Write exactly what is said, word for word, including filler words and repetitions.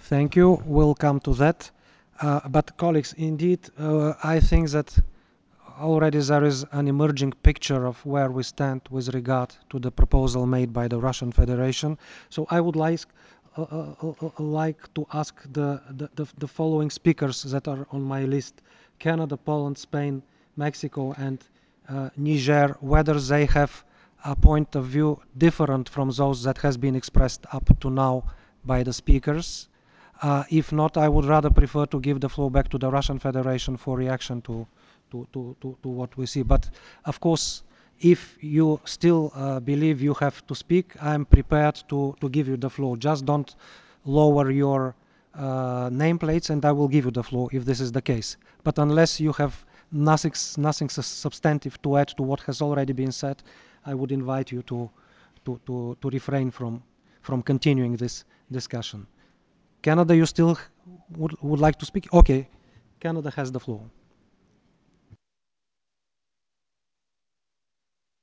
Thank you. We'll come to that. Uh, but colleagues, indeed, uh, I think that already there is an emerging picture of where we stand with regard to the proposal made by the Russian Federation. So I would like uh, uh, uh, uh, like to ask the, the, the, the following speakers that are on my list: Canada, Poland, Spain, Mexico, and uh, Niger, whether they have a point of view different from those that has been expressed up to now by the speakers. Uh, if not, I would rather prefer to give the floor back to the Russian Federation for reaction to, to, to, to, to what we see. But of course, if you still uh, believe you have to speak, I'm prepared to, to give you the floor. Just don't lower your uh, nameplates and I will give you the floor if this is the case. But unless you have nothing, nothing substantive to add to what has already been said, I would invite you to, to, to, to refrain from, from continuing this discussion. Canada, you still would, would like to speak? Okay, Canada has the floor.